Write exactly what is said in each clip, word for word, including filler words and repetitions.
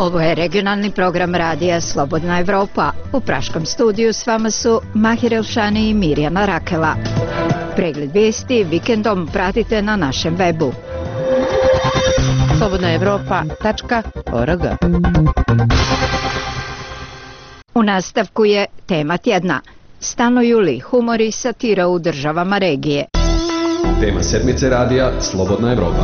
Ovo je regionalni program radija Slobodna Evropa. U praškom studiju s vama su Mahir Elšani i Mirjana Rakela. Pregled vijesti vikendom pratite na našem webu. slobodna evropa tačka org. U nastavku je tema tjedna. Stanuju li humor i satira u državama regije? Tema sedmice radija Slobodna Evropa.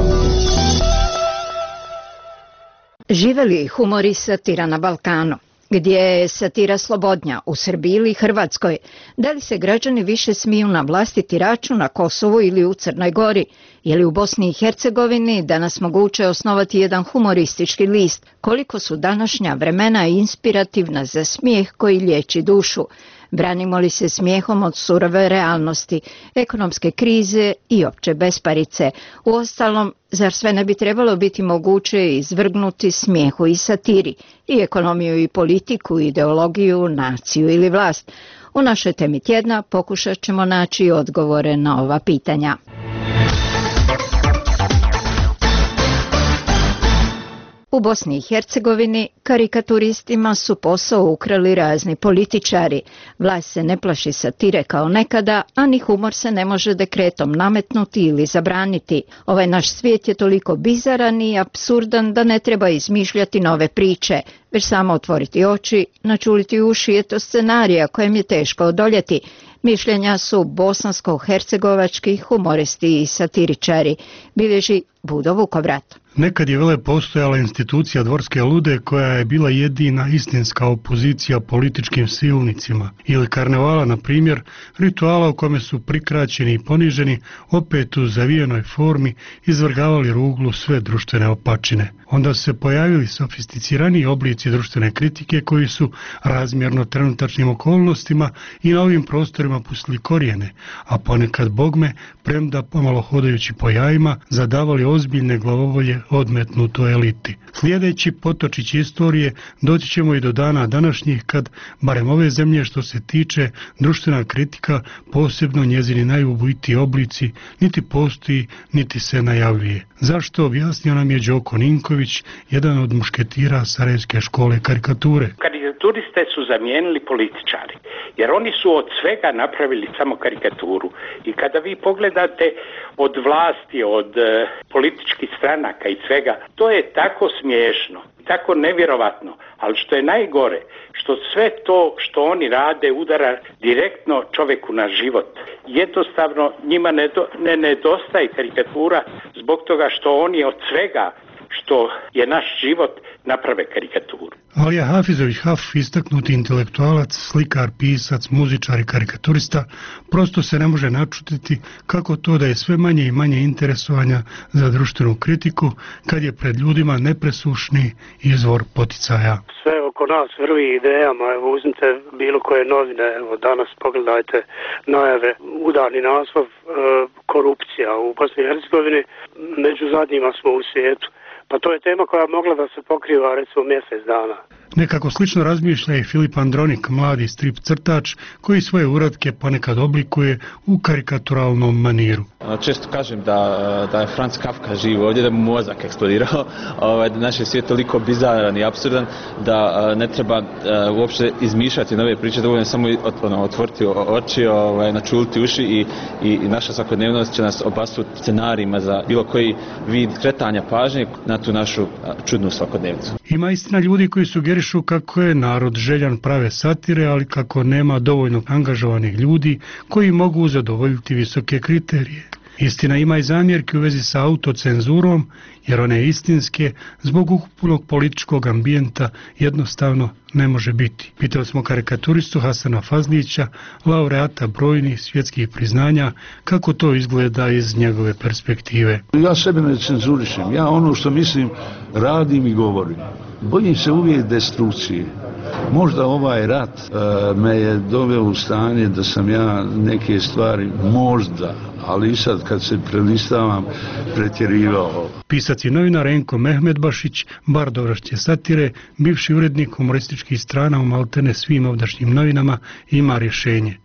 Žive li humor i satira na Balkanu? Gdje je satira slobodnja, u Srbiji ili Hrvatskoj? Da li se građani više smiju na vlastiti račun na Kosovu ili u Crnoj Gori? Je li u Bosni i Hercegovini danas moguće osnovati jedan humoristički list? Koliko su današnja vremena inspirativna za smijeh koji liječi dušu? Branimo li se smijehom od surove realnosti, ekonomske krize i opće besparice? Uostalom, zar sve ne bi trebalo biti moguće izvrgnuti smijehu i satiri, i ekonomiju i politiku, ideologiju, naciju ili vlast? U našoj temi tjedna pokušat ćemo naći odgovore na ova pitanja. U Bosni i Hercegovini karikaturistima su posao ukrali razni političari. Vlast se ne plaši satire kao nekada, a ni humor se ne može dekretom nametnuti ili zabraniti. Ovaj naš svijet je toliko bizaran i apsurdan da ne treba izmišljati nove priče, već samo otvoriti oči, načuliti uši, eto scenarija kojem je teško odoljeti. Mišljenja su bosansko-hercegovački humoristi i satiričari, bilježi Budo Vukovrat. Nekad je vele postojala institucija Dvorske lude koja je bila jedina istinska opozicija političkim silnicima, ili karnevala, na primjer, rituala u kome su prikraćeni i poniženi, opet u zavijenoj formi izvrgavali ruglu sve društvene opačine. Onda su se pojavili sofisticiraniji oblici društvene kritike koji su razmjerno trenutačnim okolnostima i na ovim prostorima pustili korijene, a ponekad bogme, premda pomalo hodajući po jajima, zadavali ozbiljne glavovolje odmetnutoj eliti. Slijedeći potočić istorije doći ćemo i do dana današnjih kad, barem ove zemlje što se tiče društvena kritika, posebno njezini najubojitiji oblici, niti postoji, niti se najavljuje. Zašto, objasnio nam je Đoko Ninković, jedan od mušketira Sarajevske škole karikature. Karikaturiste su zamijenili političari, jer oni su od svega napravili samo karikaturu. I kada vi pogledate od vlasti, od e, političkih stranaka i svega, to je tako smiješno, tako nevjerovatno. Ali što je najgore, što sve to što oni rade udara direktno čovjeku na život. Jednostavno njima ne, do, ne nedostaje karikatura zbog toga što oni od svega što je naš život naprave karikaturu. Alija Hafizović Haf, istaknuti intelektualac, slikar, pisac, muzičar i karikaturista, prosto se ne može načutiti kako to da je sve manje i manje interesovanja za društvenu kritiku kad je pred ljudima nepresušni izvor poticaja. Sve oko nas vrvi idejama, evo uzmite bilo koje novine, evo danas pogledajte najave, udarni naslov, e, korupcija u Bosni i Hercegovini, među zadnjima smo u svijetu. Pa to je tema koja mogla da se pokriva recimo mjesec dana. Nekako slično razmišlja i Filip Andronik, mladi strip crtač koji svoje uratke ponekad oblikuje u karikaturalnom maniru. Često kažem da, da je Franz Kafka živ ovdje, da mu mozak eksplodirao, da naš je svijet toliko bizaran i apsurdan da ne treba uopće izmišljati nove priče, dovoljno samo otvoriti oči, načuliti uši i, i, i naša svakodnevnost će nas obasuti scenarijima za bilo koji vid kretanja pažnje na tu našu čudnu svakodnevnicu. Ima istina ljudi koji sugerišu kako je narod željan prave satire, ali kako nema dovoljno angažovanih ljudi koji mogu zadovoljiti visoke kriterije. Istina ima i zamjerke u vezi sa autocenzurom, jer one istinske zbog ukupnog političkog ambijenta jednostavno ne može biti. Pitali smo karikaturistu Hasana Fazlića, laureata brojnih svjetskih priznanja, kako to izgleda iz njegove perspektive. Ja sebe ne cenzurišem, ja ono što mislim radim i govorim. Bojim se uvijek destrukcije. Možda ovaj rat uh, me je doveo u stanje da sam ja neke stvari možda, ali i sad kad se prelistavam, pretjerivao. Pisac i novinar Enko Mehmedbašić, bar dovršće satire, bivši urednik humorističkih strana u maltene svim ovdašnjim novinama, ima rješenje.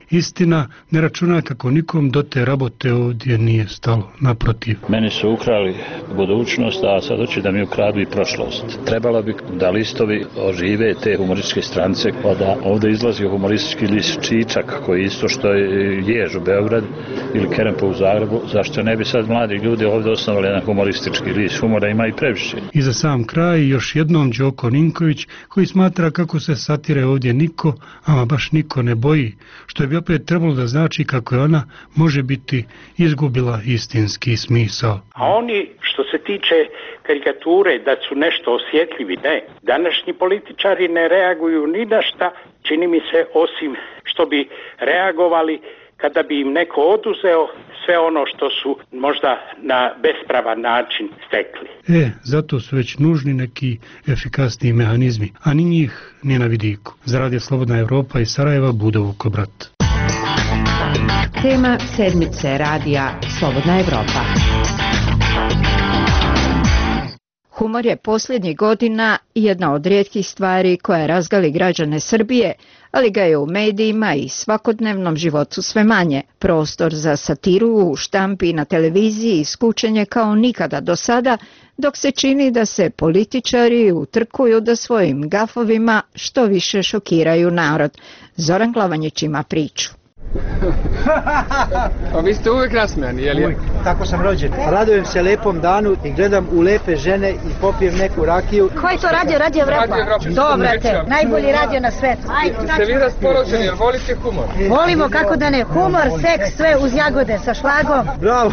Istina, ne računa kako nikom do te rabote ovdje nije stalo, naprotiv. Meni su ukrali budućnost, a sad hoće da mi ukradu i prošlost. Trebalo bi da listovi ožive te humorističke strance, pa da ovdje izlazi humoristički list Čičak, koji isto što je Jež u Beogradu ili Kerempo u Zagrebu, zašto ne bi sad mladi ljudi ovdje osnovali jedan humoristički list? Humora ima i previše. I za sam kraj još jednom Đoko Ninković, koji smatra kako se satire ovdje niko, ama baš niko ne boji, što bi opet trebalo da znači kako je ona, može biti, izgubila istinski smisao. A oni, što se tiče karikature, da su nešto osjetljivi, ne. Današnji političari ne reaguju ni na šta, čini mi se, osim što bi reagovali kada bi im neko oduzeo sve ono što su možda na bespravan način stekli. E, zato su već nužni neki efikasniji mehanizmi, a ni njih ni na vidiku. Za Radio Slobodna Evropa iz Sarajeva, Budo Vukobrat. Tema sedmice radija Slobodna Evropa. Humor je posljednjih godina jedna od rijetkih stvari koja razgali građane Srbije, ali ga je u medijima i svakodnevnom životu sve manje. Prostor za satiru u štampi i na televiziji iskučen je kao nikada do sada, dok se čini da se političari utrkuju da svojim gafovima što više šokiraju narod. Zoran Glavanjić ima priču. Pa vi ste uvijek nasmejani, je li? Uvijek, tako sam rođen. Radujem se lepom danu i gledam u lepe žene i popijem neku rakiju. Ko je to radio? Radio Evropa? Dobro te, najbolji radio na svetu. Ste vi raspoloženi, jer volite humor? Volimo, kako da ne, humor, seks, sve uz jagode sa šlagom. Bravo!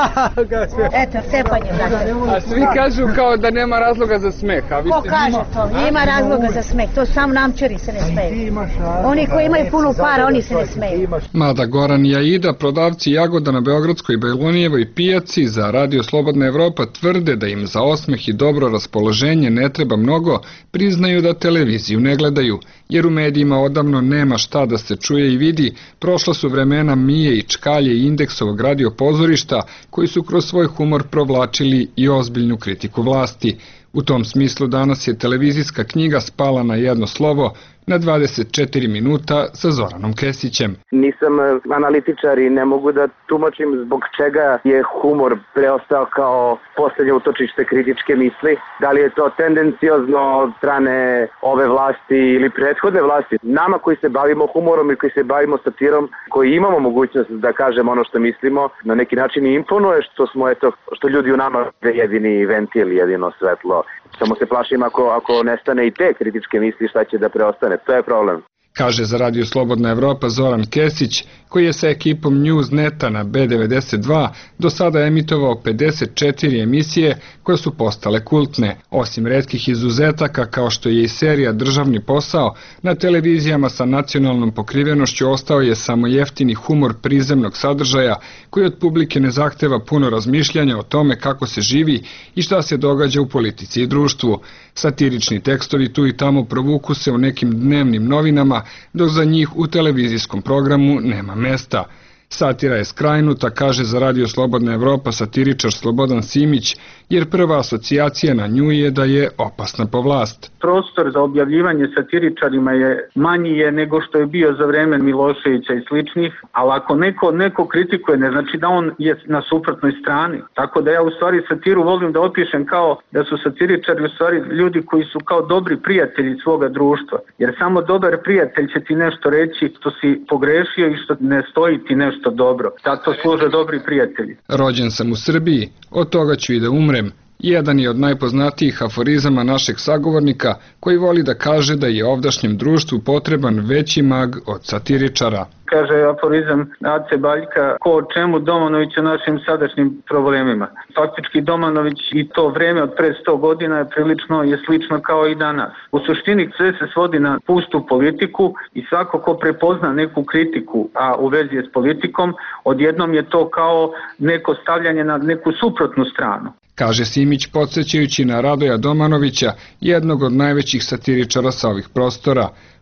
Eto, cepanje, brate. A svi kažu kao da nema razloga za smeh, a vi Ko ste... kaže to? Ima razloga za smeh, to sam namčari se ne smeju. Oni koji imaju puno para, oni se ne smeju. Mada Goran i Aida, prodavci jagoda na Beogradskoj i Bajlonijevoj pijaci, za Radio Slobodna Evropa tvrde da im za osmeh i dobro raspoloženje ne treba mnogo, priznaju da televiziju ne gledaju, jer u medijima odavno nema šta da se čuje i vidi. Prošla su vremena Mije i Čkalje i Indeksovog radio pozorišta, koji su kroz svoj humor provlačili i ozbiljnu kritiku vlasti. U tom smislu danas je televizijska knjiga spala na jedno slovo, na dvadeset četiri minuta sa Zoranom Kesićem. Nisam analitičar i ne mogu da tumačim zbog čega je humor preostao kao posljednje utočište kritičke misli. Da li je to tendenciozno od strane ove vlasti ili prethodne vlasti. Nama koji se bavimo humorom i koji se bavimo satirom, koji imamo mogućnost da kažemo ono što mislimo, na neki način i imponuje što smo, eto, što ljudi u nama jedini ventil, jedino svetlo. Samo se plašim ako, ako nestane i te kritičke misli, šta će da preostane. To je problem. Kaže za Radio Slobodna Evropa Zoran Kesić, koji je sa ekipom Newsneta na B devedeset dva do sada emitovao pedeset četiri emisije koje su postale kultne. Osim retkih izuzetaka kao što je i serija Državni posao, na televizijama sa nacionalnom pokrivenošću ostao je samo jeftini humor prizemnog sadržaja koji od publike ne zahteva puno razmišljanja o tome kako se živi i šta se događa u politici i društvu. Satirični tekstovi tu i tamo provuku se u nekim dnevnim novinama, dok za njih u televizijskom programu nema mesta. Satira je skrajnuta, kaže za Radio Slobodna Evropa satiričar Slobodan Simić, jer prva asocijacija na nju je da je opasna po vlast. Prostor za objavljivanje satiričarima je manji je nego što je bio za vreme Miloševića i sličnih, ali ako neko, neko kritikuje, ne znači da on je na suprotnoj strani. Tako da ja u stvari satiru volim da opišem kao da su satiričari u stvari ljudi koji su kao dobri prijatelji svoga društva. Jer samo dobar prijatelj će ti nešto reći što si pogrešio i što ne stoji ti nešto dobro. Zato služe dobri prijatelji. Rođen sam u Srbiji, od toga ću i da umrem. Jedan je od najpoznatijih aforizama našeg sagovornika, koji voli da kaže da je ovdašnjem društvu potreban veći mag od satiričara. Kaže aforizam Ace Baljka, ko o čemu, Domanović o našim sadašnjim problemima. Faktički Domanović i to vreme od pre sto godina je prilično je slično kao i danas. U suštini sve se svodi na pustu politiku i svako ko prepozna neku kritiku, a u vezi je s politikom, odjednom je to kao neko stavljanje na neku suprotnu stranu. Kaže Simić podsjećajući na Radoja Domanovića, jednog od najvećih satiričara sa ovih prostora.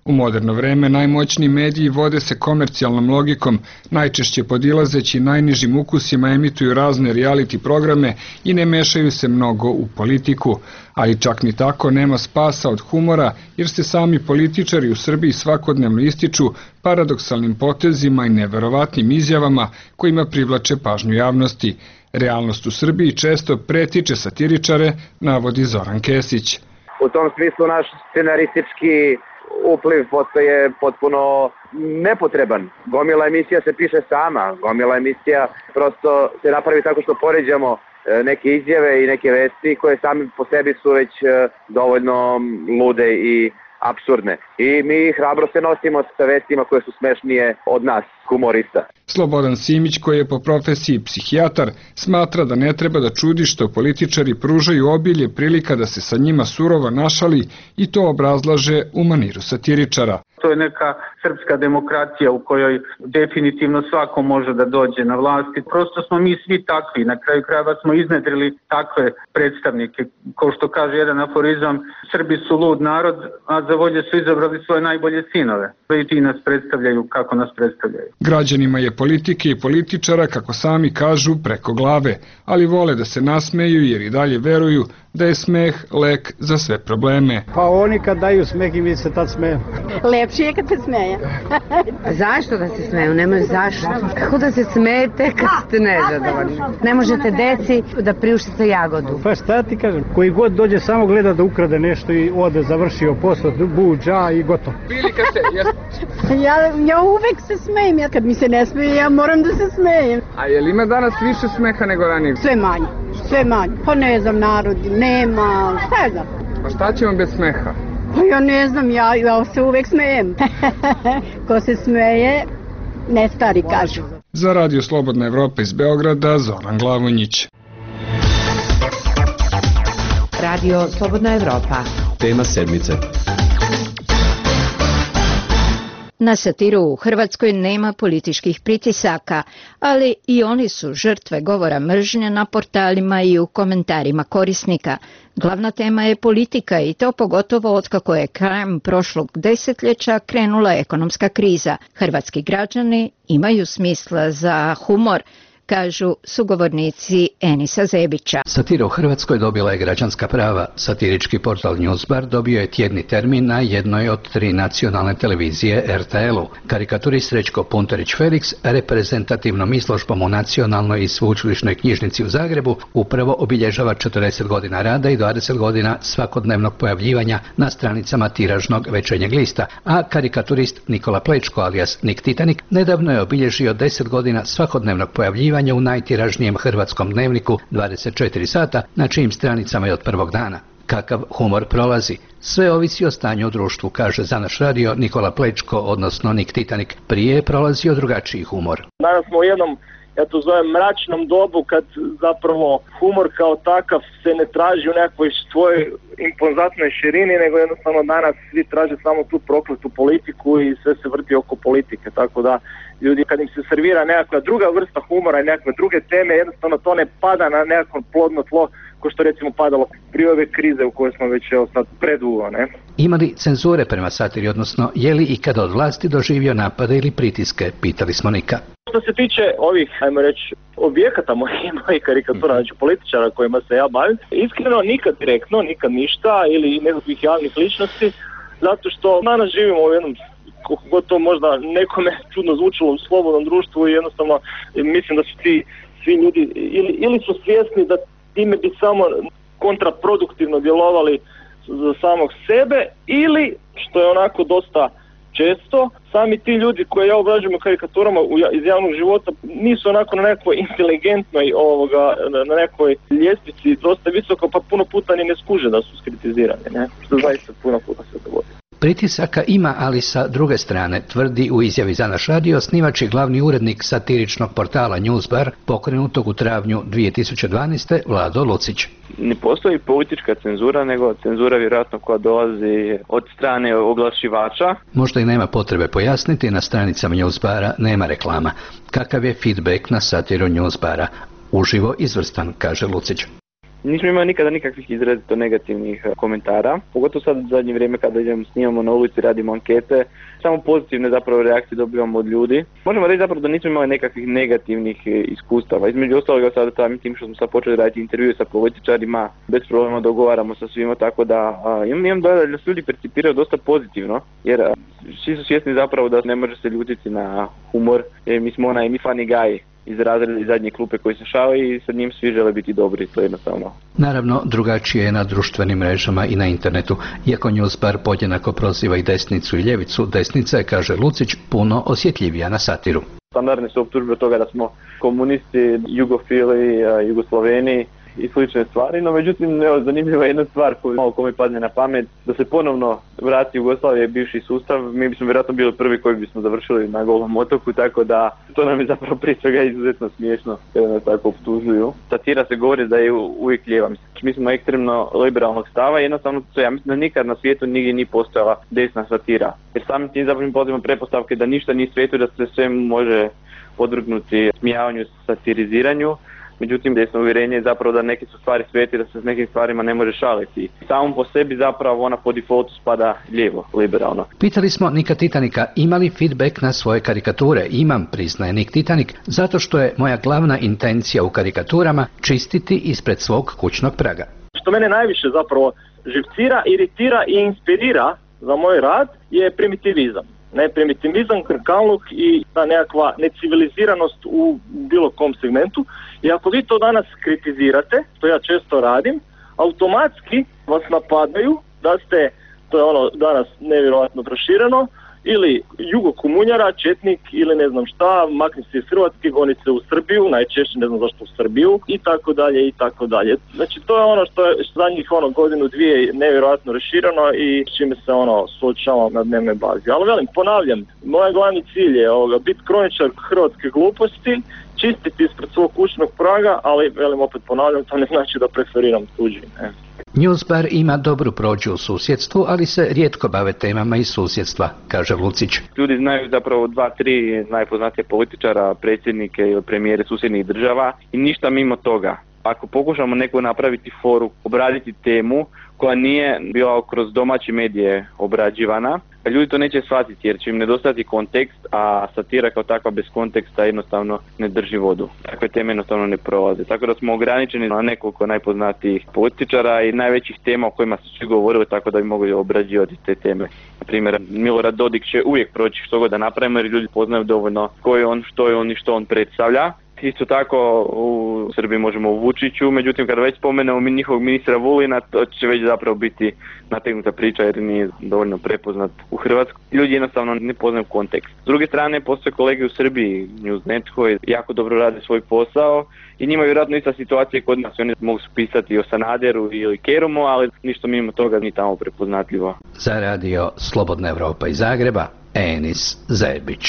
U moderno vreme najmoćniji mediji vode se komercijalnom logikom, najčešće podilazeći najnižim ukusima emituju razne reality programe i ne mešaju se mnogo u politiku. Ali čak ni tako nema spasa od humora, jer se sami političari u Srbiji svakodnevno ističu paradoksalnim potezima i neverovatnim izjavama kojima privlače pažnju javnosti. Realnost u Srbiji često pretiče satiričare, navodi Zoran Kesić. U tom smislu naš scenaristički upliv postaje potpuno nepotreban. Gomila emisija se piše sama, gomila emisija prosto se napravi tako što poređamo neke izjave i neke vesti koje sami po sebi su već dovoljno lude i apsurdne. I mi hrabro se nosimo sa vestima koje su smešnije od nas, humorista. Slobodan Simić, koji je po profesiji psihijatar, smatra da ne treba da čudi što političari pružaju obilje prilika da se sa njima surovo našali i to obrazlaže u maniru satiričara. To je neka srpska demokratija u kojoj definitivno svako može da dođe na vlast. Prosto smo mi svi takvi. Na kraju krajeva smo iznedrili takve predstavnike. Kao što kaže jedan aforizam, Srbi su lud narod, a za volje su izabrali svoje najbolje sinove. I ti nas predstavljaju kako nas predstavljaju. Građanima je politike i političara, kako sami kažu, preko glave, ali vole da se nasmeju jer i dalje veruju da je smeh lek za sve probleme. Pa oni kad daju smeh i mi se tad smeju. Lepši je kad se smeje. Zašto da se smeju? Nemoj zašto. Kako da se smejete kad ste nezadovoljni? Ne možete deci da priuštite jagodu. Pa šta ti kažem? Koji god dođe samo gleda da ukrade nešto i ode, završio posao, buđa i gotovo. ja, ja uvek se smejem. Ja kad mi se ne smeje, ja moram da se smejem. A je li ima danas više smeha nego ranije? Sve manje. Sve manje. Pa ne znam, narod nema, šta je znam? Pa šta ćemo bez smeha? Pa ja ne znam, ja, ja se uvek smejem. Ko se smeje, ne stari kažu. Za Radio Slobodna Evropa iz Beograda, Zoran Glavonjić. Radio Slobodna Evropa. Tema sedmice. Na satiru u Hrvatskoj nema političkih pritisaka, ali i oni su žrtve govora mržnje na portalima i u komentarima korisnika. Glavna tema je politika i to pogotovo otkako je krajem prošlog desetljeća krenula ekonomska kriza. Hrvatski građani imaju smisla za humor, kažu sugovornici Enisa Zebića. Satira u Hrvatskoj dobila je građanska prava. Satirički portal Newsbar dobio je tjedni termin na jednoj od tri nacionalne televizije R T L-u. Karikaturist Srećko Punterić Felix reprezentativnom izložbom u Nacionalnoj i sveučilišnoj knjižnici u Zagrebu upravo obilježava četrdeset godina rada i dvadeset godina svakodnevnog pojavljivanja na stranicama tiražnog Večernjeg lista, a karikaturist Nikola Plečko alias Nik Titanik nedavno je obilježio deset godina svakodnevnog pojavljivanja u najtiražnijem hrvatskom dnevniku dvadeset četiri sata, na čijim stranicama je od prvog dana. Kakav humor prolazi? Sve ovisi o stanju u društvu, kaže za naš radio Nikola Plečko, odnosno Nik Titanik. Prije je prolazio drugačiji humor. Danas smo u jednom, ja to zovem, mračnom dobu kad zapravo humor kao takav se ne traži u nekoj svojoj impozantnoj širini, nego jednostavno danas svi traže samo tu prokletu politiku i sve se vrti oko politike, tako da ljudi kad im se servira nekakva druga vrsta humora i nekakve druge teme, jednostavno to ne pada na nekako plodno tlo ko što recimo padalo prije ove krize u kojoj smo već evo sad predugo, ne? Ima li cenzure prema satiri, odnosno je li ikada od vlasti doživio napade ili pritiske, pitali smo Nika. Što se tiče ovih, ajmo reći, objekata mojih, mojih karikatura, znači političara kojima se ja bavim, iskreno nikad direktno, nikad ništa ili nekakvih javnih ličnosti, zato što danas živimo u jednom, koliko god to možda nekome čudno zvučilo, u slobodnom društvu i jednostavno mislim da su ti svi ljudi ili, ili su svjesni da time bi samo kontraproduktivno djelovali za samog sebe ili, što je onako dosta često, sami ti ljudi koje ja obrađujem u karikaturama iz javnog života nisu onako na nekoj inteligentnoj ovoga, na nekoj ljestvici dosta visoko, pa puno puta ni ne skuže da su skritizirani, ne? Što zaista puno puta se dogodi. Pritisaka ima, ali sa druge strane, tvrdi u izjavi za naš radio osnivač i glavni urednik satiričnog portala Newsbar, pokrenutog u travnju dvije tisuće dvanaeste. Vlado Lucić. Ne postoji politička cenzura, nego cenzura vjerojatno koja dolazi od strane oglašivača. Možda i nema potrebe pojasniti, na stranicama Newsbara nema reklama. Kakav je feedback na satiru Newsbara? Uživo izvrstan, kaže Lucić. Nismo imali nikada nikakvih izrazito negativnih komentara, pogotovo sad u zadnje vrijeme kada idemo, snimamo na ulici, radimo ankete, samo pozitivne zapravo reakcije dobivamo od ljudi. Možemo reći zapravo da nismo imali nekakvih negativnih iskustava. Između ostaloga sada samim tim što smo sad počeli raditi intervjue sa političarima, bez problema dogovaramo sa svima, tako da a, imam, imam dojam da nas ljudi percipiraju dosta pozitivno, jer a, svi su svjesni zapravo da ne može se ljutiti na humor, jer mi smo onaj mi funny guy iz razreda iz zadnje klupe koji se šale i sa njim svi žele biti dobri, to je jednostavno. Naravno, drugačije je na društvenim mrežama i na internetu. Iako Newsbar podjednako proziva i desnicu i ljevicu, desnica je, kaže Lucić, puno osjetljivija na satiru. Standardne su optužbe od toga da smo komunisti, jugofili, jugosloveni i slične stvari, no međutim evo, zanimljiva je jedna stvar koju malo kome padne na pamet, da se ponovno vrati Jugoslavije bivši sustav, mi bismo vjerojatno bili prvi koji bismo završili na Golom otoku, tako da to nam je zapravo prije svega izuzetno smiješno kada nas tako optužuju. Satira se govori da je uvijek lijeva, mi smo ekstremno liberalnog stava i jednostavno to ja mislim da nikad na svijetu nigdje nije postojala desna satira, jer samim tim zapravo mi pozivamo pretpostavke da ništa nije svijetu, da se sve može podvrgnuti smijavanju, satiriziranju. Međutim, desno uvjerenje je zapravo da neke su stvari svijeti, da se s nekim stvarima ne može šaliti. Samom po sebi zapravo ona po defaultu spada lijevo, liberalno. Pitali smo Nika Titanika ima li feedback na svoje karikature. Imam, priznaje Nik Titanik, zato što je moja glavna intencija u karikaturama čistiti ispred svog kućnog praga. Što mene najviše zapravo živcira, iritira i inspirira za moj rad je primitivizam. Ne, primitivizam, krkaluk i ta nekakva neciviliziranost u bilo kom segmentu. I ako vi to danas kritizirate, što ja često radim, automatski vas napadaju da ste, to je ono danas nevjerojatno prošireno, ili jugokomunjara, četnik ili ne znam šta, makni se iz Hrvatske, goni se u Srbiju, najčešće ne znam zašto u Srbiju i tako dalje i tako dalje. Znači to je ono što je zadnjih ono godinu dvije nevjerojatno rašireno i s čime se ono suočavam na dnevnoj bazi. Ali velim, ponavljam, moj glavni cilj je ovoga, biti kroničar hrvatske gluposti, čistiti ispred svog kućnog praga, ali velim opet ponavljam, to ne znači da preferiram tuđi. Ne. Newsbar ima dobru prođu u susjedstvu, ali se rijetko bave temama iz susjedstva, kaže Lucić. Ljudi znaju zapravo dva, tri najpoznatije političara, predsjednike ili premijere susjednih država i ništa mimo toga. Ako pokušamo neko napraviti foru, obraditi temu koja nije bila kroz domaće medije obrađivana, ljudi to neće shvatiti jer će im nedostati kontekst, a satira kao takva bez konteksta jednostavno ne drži vodu. Takve teme jednostavno ne prolaze. Tako da smo ograničeni na nekoliko najpoznatijih političara i najvećih tema o kojima su svi govorili, tako da bi mogli obrađivati te teme. Na primjer, Milorad Dodik će uvijek proći što god da napravimo jer ljudi poznaju dovoljno ko je on, što je on i što on predstavlja. Isto tako u Srbiji možemo u Vučiću, međutim kada već spomenemo njihovog ministra Vulina, to će već zapravo biti nategnuta priča jer nije dovoljno prepoznat u Hrvatskoj. Ljudi jednostavno ne poznaju kontekst. S druge strane, postoje kolege u Srbiji, Newsnet, koji jako dobro rade svoj posao i njima je vjerojatno ista situacija kod nas. Oni mogu pisati o Sanaderu ili Kerumu, ali ništa mimo toga ni tamo prepoznatljivo. Za radio Slobodna Evropa iz Zagreba, Enis Zebić.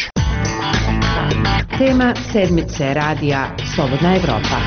Tema sedmice radija Slobodna Evropa.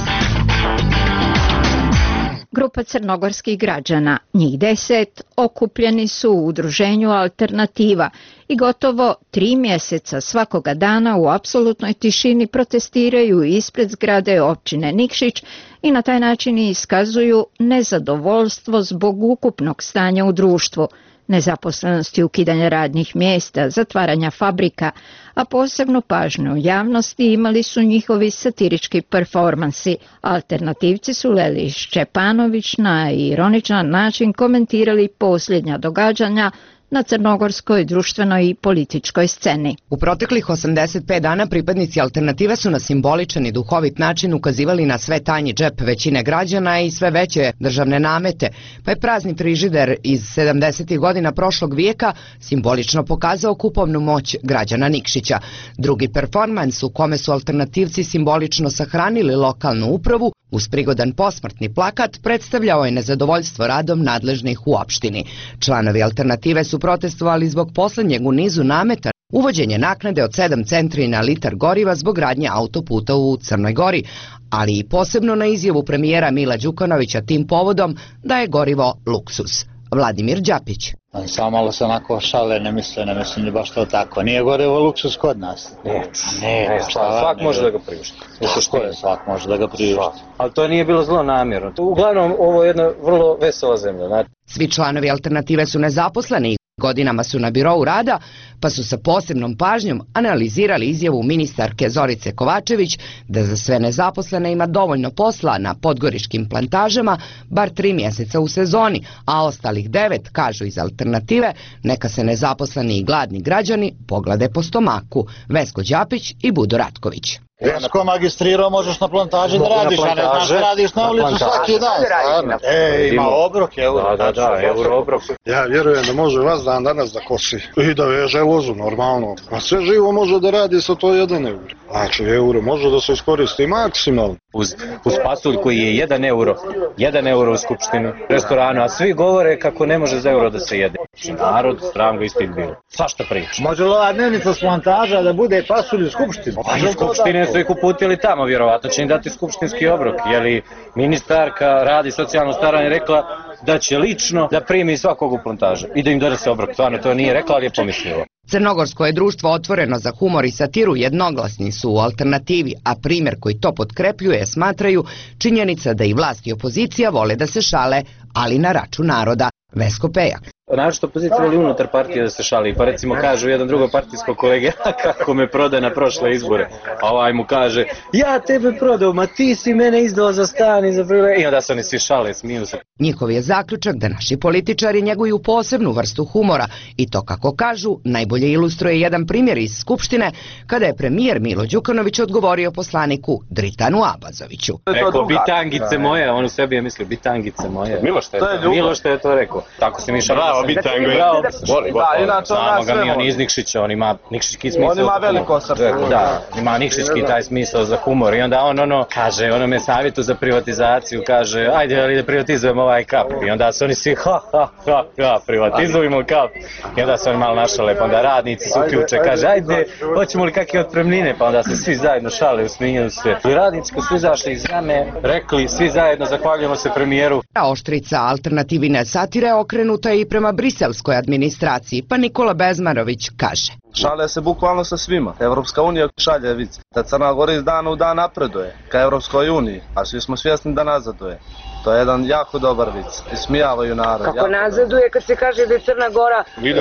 Grupa crnogorskih građana, njih deset, okupljeni su u udruženju Alternativa i gotovo tri mjeseca svakoga dana u apsolutnoj tišini protestiraju ispred zgrade općine Nikšić i na taj način iskazuju nezadovoljstvo zbog ukupnog stanja u društvu, nezaposlenosti, ukidanja radnih mjesta, zatvaranja fabrika, a posebnu pažnju u javnosti imali su njihovi satirički performansi. Alternativci su Leli Šćepanović na ironičan način komentirali posljednja događanja na crnogorskoj društvenoj i političkoj sceni. U proteklih osamdeset pet dana pripadnici Alternative su na simboličan i duhovit način ukazivali na sve tanji džep većine građana i sve veće državne namete, pa je prazni frižider iz sedamdesetih godina prošlog vijeka simbolično pokazao kupovnu moć građana Nikšića. Drugi performans u kome su alternativci simbolično sahranili lokalnu upravu uz prigodan posmrtni plakat predstavljao je nezadovoljstvo radom nadležnih u opštini. Članovi Alternative su protestovali zbog posljednjeg u nizu nameta uvođenje naknade od sedam centri na litar goriva zbog gradnje autoputa u Crnoj Gori, ali i posebno na izjavu premijera Mila Đukanovića tim povodom da je gorivo luksuz. Vladimir Đapić. Oni samo malo se onako šale, ne misle, ne misle ni baš to tako. Nije gore ovo luksus kod nas. Ne, ne, svak može da ga priušti. Što je, svak može da ga priušti. Ali to nije bilo zlo namjerno. Uglavnom, ovo je jedna vrlo vesela zemlja. Znači. Svi članovi Alternative su nezaposleni. Godinama su na birou rada, pa su sa posebnom pažnjom analizirali izjavu ministarke Zorice Kovačević da za sve nezaposlene ima dovoljno posla na podgoričkim plantažama, bar tri mjeseca u sezoni, a ostalih devet, kažu iz Alternative, neka se nezaposleni i gladni građani poglede po stomaku. Vesko Đapić i Budo Ratković. Vesko magistrirao, možeš na plantaži da radiš, a ne znaš da radiš na ulicu svaki dan. E, ima obrok, euro. Da, da, da, euro obrok. Ja vjerujem da može vas dan danas da kosi i da veže lozu, normalno. A sve živo može da radi sa to jedan euro. Znači, euro može da se iskoristi maksimalno. Uz, uz pasulj koji je jedan euro, jedan euro u skupštini, restoranu, a svi govore kako ne može za euro da se jede. Narod, sram ga istih bilo. Svašta priča. Može li ova dnevnica s plantaža da bude pasulj u skupštini? Pa i skupštine su ih uputili tamo, vjerovatno će im dati skupštinski obrok. Je li ministarka radi socijalno staranje rekla da će lično da primi svakog u plantaže i da im donese obrok. Stvarno to nije rekla, ali je pomislila. Crnogorsko je društvo otvoreno za humor i satiru, jednoglasni su u Alternativi, a primjer koji to potkrepljuje smatraju činjenica da i vlast i opozicija vole da se šale, ali na račun naroda. Vesko Pejak. Naravno opozicija voli unutar partije da se šali, pa recimo kažu jedan drugo partijsko kolege kako me proda na prošle izbore, a ovaj mu kaže ja tebe prodao, ma ti si mene izdao za stan i za prile, i onda se oni svi šale, smiju se. Njihov je zaključak da naši političari njeguju posebnu vrstu humora i to, kako kažu, najbolje ilustruje jedan primjer iz Skupštine kada je premijer Milo Đukanović odgovorio poslaniku Dritanu Abazoviću. Rekao bitangice moje, on u sebi je mislio bitangice moje. Miloš je to, Miloš je to rekao. Tako se mi šalimo. Bitango je. Voli, znamo ga mi, on iz Nikšića, on ima nikšićki smisao. On ima veliko srce. Da, ima nikšićki taj smisao za humor i onda on ono kaže, ono me savjetu za privatizaciju, kaže, ajde ali da privatizujemo ovaj kap. I onda su oni svi ha ha ha ha, privatizujemo kap. I onda su oni malo našale, pa onda radnici se uključe, kaže, ajde, hoćemo li kakve otpremnine, pa onda se svi zajedno šale, usminjaju se. I radnici koji su izašli iz jame, rekli, svi zajedno zahvaljujemo se premijeru. Oštrica alternativine satire okrenuta je i prema briselskoj administraciji, pa Nikola Bezmarović kaže. Šale se bukvalno sa svima. Evropska unija šalje vic. Da Crna Gora iz dana u dan napreduje ka Evropskoj uniji, a svi smo svjesni da nazaduje. To je jedan jako dobar vic. Ismijavaju narod. Kako nazaduje kad se kaže da je Crna Gora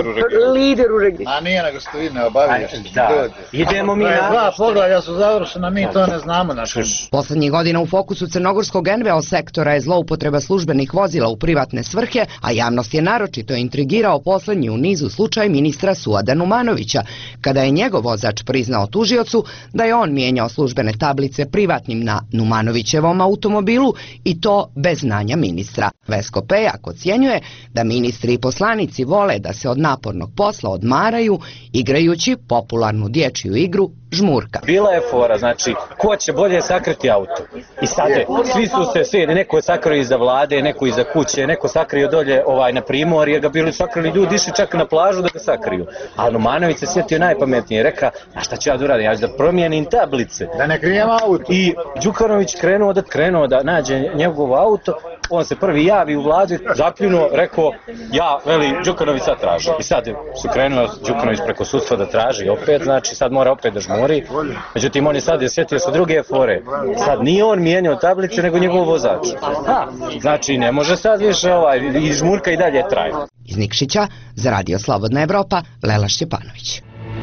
lider u regiji? A nije, nego ste vi ne obavili. Da, idemo mi na... Dva poglavlja su završena, mi to ne znamo. Poslednjih godina u fokusu crnogorskog en ve o sektora je zloupotreba službenih vozila u privatne svrhe, a javnost je naročito intrigirao poslednji u nizu slučaj ministra Suada Numanovića, kada je njegov vozač priznao tužiocu da je on mijenjao službene tablice privatnim na Numanovićevom automobilu i to bez znanja ministra. Vesko Pejak ocjenjuje da ministri i poslanici vole da se od napornog posla odmaraju igrajući popularnu dječju igru žmurka. Bila je fora, znači, ko će bolje sakriti auto? I sad, svi su se, svi, neko je sakrio iza vlade, neko iza kuće, neko sakrio dolje ovaj, na Primorje, ga bili sakrili ljudi, išli čak na plažu da ga sakriju. A Numanović se sjetio najpametnije, reka, a šta ću ja da uradim, ja ću da promijenim tablice. Da ne krijem auto. I Đukanović krenuo da, krenuo da nađe njegov auto, on se prvi javi u vladi, zapljunuo, rekao, ja, veli, Đukanović sad traži. I sad su krenuo Đukanović preko sudstva da traži opet, znači sad mora opet da žmuri. Međutim, on je sad je sjetio sa druge fore. Sad nije on mijenjao tablice, nego njegov vozač. Ha, znači ne može sad više ovaj, i žmurka i dalje traje. Iz Nikšića, za Radio Slobodna Evropa, Lela Šćepanović.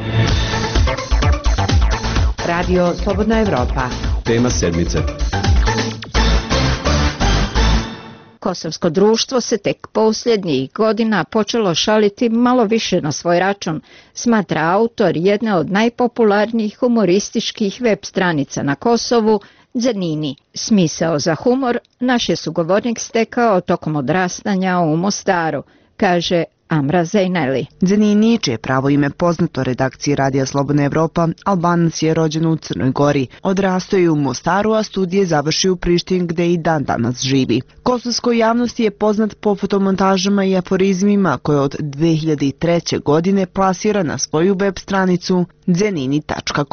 Radio Slobodna Evropa. Tema sedmice. Kosovsko društvo se tek posljednjih godina počelo šaliti malo više na svoj račun, smatra autor jedne od najpopularnijih humorističkih web stranica na Kosovu, Zernini. Smisao za humor naš je sugovornik stekao tokom odrastanja u Mostaru, kaže Amra Zejneli. Zernini, čije pravo ime poznato redakciji Radija Slobodna Evropa, Albanac je rođen u Crnoj Gori. Odrastao je u Mostaru, a studije završio u Prištini gde i dan danas živi. Kosovskoj javnosti je poznat po fotomontažama i aforizmima koje od dve hiljade treće. godine plasira na svoju web stranicu zernini tačka com.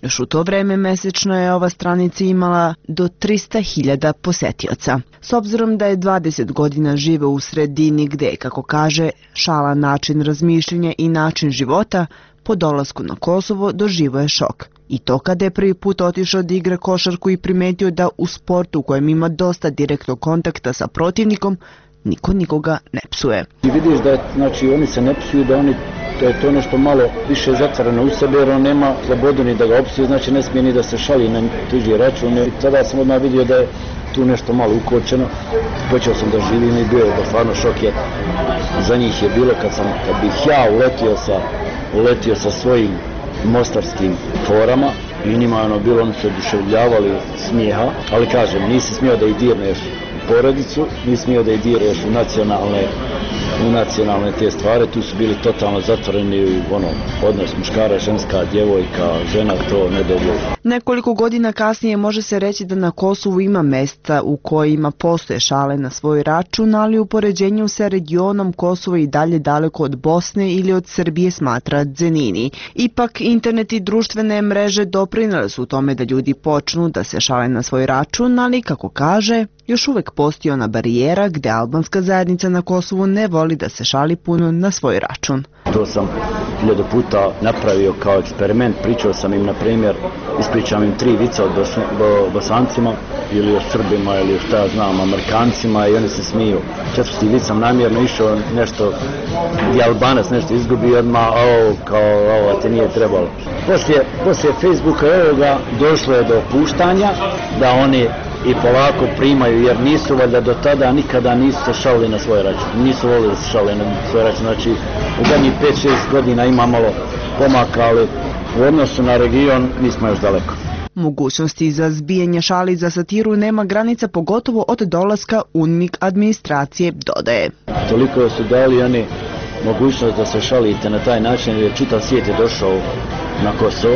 Još u to vreme mesečno je ova stranica imala do trista hiljada posetioca. S obzirom da je dvadeset godina žive u sredini gde, kako kaže, šala način razmišljanja i način života, po dolasku na Kosovo doživo je šok. I to kada je prvi put otišao da igra košarku i primetio da u sportu u kojem ima dosta direktnog kontakta sa protivnikom, niko nikoga ne psuje. I vidiš da znači, oni se ne psuju, da oni, to je to ono što malo više zatvoreno u sebe, jer on nema slobodu ni da ga opsuje, znači ne smije ni da se šali na tuđi račun. I tada sam odmah vidio da je tu nešto malo ukočeno. Počeo sam da živim i bio je da stvarno šok je. Za njih je bilo kad, sam, kad bih ja uletio sa, uletio sa svojim mostarskim forama i njima ono bilo, oni se oduševljavali smijeha, ali kažem, nisi smio da ih dirneš u porodicu, nisi smio da ih dirneš u nacionalne, u nacionalne te stvari, tu su bili totalno zatvoreni u ono, odnos muškara, ženska, djevojka, žena, to ne dobro. Nekoliko godina kasnije može se reći da na Kosovu ima mesta u kojima postoje šale na svoj račun, ali u poređenju sa regionom Kosovo i dalje daleko od Bosne ili od Srbije, smatra Dženini. Ipak, internet i društvene mreže doprinele su u tome da ljudi počnu da se šale na svoj račun, ali, kako kaže, još uvek postoji ona barijera gde albanska zajednica na Kosovu ne voli da se šali puno na svoj račun. To sam hiljadu puta napravio kao eksperiment, pričao sam im, na primjer, ispričam im tri vica o Bosancima ili o Srbima ili o šta ja znam, Amerikancima, i oni se smiju. Četvrti vic sam namjerno išao nešto, gdje Albanac nešto izgubi, odmah, o, kao, ovo ti nije trebalo. Poslije, poslije Facebooka i ovoga došlo je do opuštanja, da oni i polako primaju, jer nisu valjda do tada nikada nisu se šalili na svoj račun, nisu volili da se šalili na svoj račun, znači u zadnjih pet šest godina ima malo pomaka, ali u odnosu na region nismo još daleko. Mogućnosti za zbijanje šali za satiru nema granica, pogotovo od dolaska UNMIK administracije, dodaje. Toliko su dali oni mogućnost da se šalite na taj način, jer čitav svijet je došao na Kosovo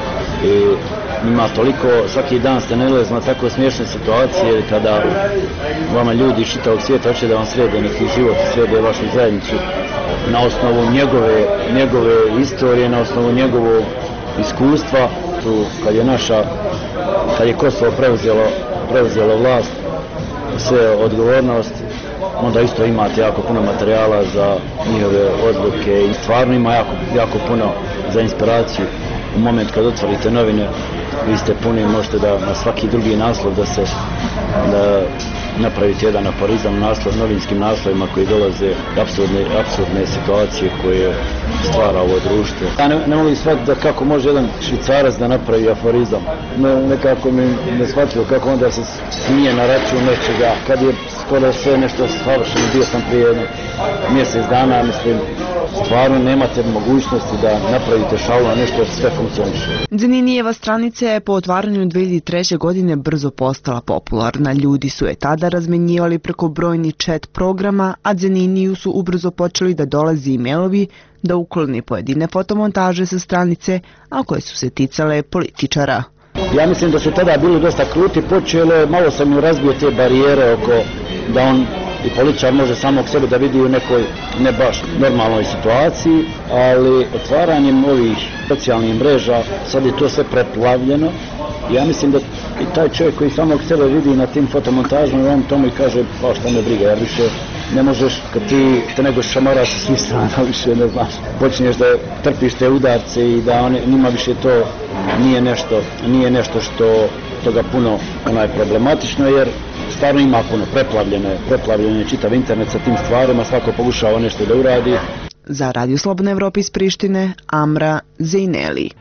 i ima toliko, svaki dan ste nalazili na tako smiješne situacije kada vama ljudi iz čitavog svijeta hoće da vam srede neki život, srede vašu zajednicu na osnovu njegove, njegove istorije, na osnovu njegovog iskustva. Tu, kad je naša, kad je Kosovo preuzelo, preuzelo vlast, sve odgovornost, onda isto imate jako puno materijala za njihove odluke i stvarno ima jako, jako puno za inspiraciju. U moment kad otvorite novine, vi ste puni, možete da na svaki drugi naslov da se da napravite jedan aforizam naslov, novinskim naslovima koji dolaze apsurdne, apsurdne situacije koje stvara ovo društvo. Ja ne, ne mogu shvatiti da kako može jedan Švicarac da napravi aforizam. Ne, nekako mi ne shvatilo kako onda se smije na račun nečega, kad je skoro sve nešto savršeno. Bio sam prije jedno mjesec dana, mislim, stvarno nemate mogućnosti da napravite šalu na nešto, sve funkcioniše. Dženinijeva stranica je po otvaranju dve hiljade treće. godine brzo postala popularna. Ljudi su je tada razmenjivali preko brojni chat programa, a Dženiniju su ubrzo počeli da dolazi e-mailovi da ukloni pojedine fotomontaže sa stranice, a koje su se ticale političara. Ja mislim da su tada bili dosta kruti, počelo, malo sam im razbio te barijere oko da on i političar može samog sebe da vidi u nekoj ne baš normalnoj situaciji, ali otvaranjem ovih socijalnih mreža sad je to sve preplavljeno. Ja mislim da i taj čovjek koji samog sebe vidi na tim fotomontažama, on tomu i kaže, pa šta me briga, jer više ne možeš, kad ti te nego šamaraš sa svih strana, više ne znaš, počinješ da trpiš te udarce i da on, njima više to nije nešto, nije nešto što toga puno onaj problematično, jer stvarno ima puno preplavljene, preplavljene čitav internet sa tim stvarima, svako pokušava nešto da uradi. Za Radio Slobodna Evropa iz Prištine, Amra Zejneli.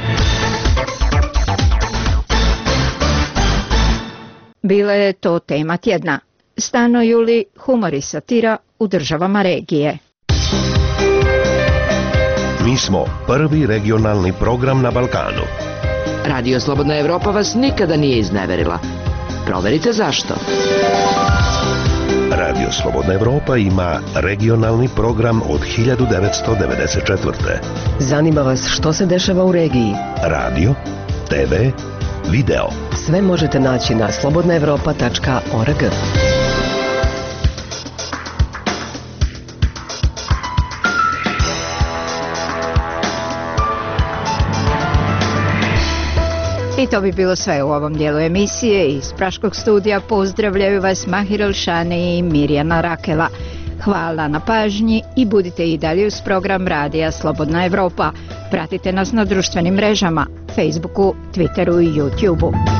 Bila je to tema tjedna. Stanuju li humor i satira u državama regije? Mi smo prvi regionalni program na Balkanu. Radio Slobodna Evropa vas nikada nije izneverila. Proverite zašto. Radio Slobodna Evropa ima regionalni program od hiljadu devetsto devedeset četvrte. Zanima vas što se dešava u regiji? Radio, te ve, video. Sve možete naći na slobodna evropa tačka org. I to bi bilo sve u ovom dijelu emisije. Iz Praškog studija pozdravljaju vas Mahir Elšani i Mirjana Rakela. Hvala na pažnji i budite i dalje uz program Radija Slobodna Evropa. Pratite nas na društvenim mrežama, Facebooku, Twitteru i YouTubeu.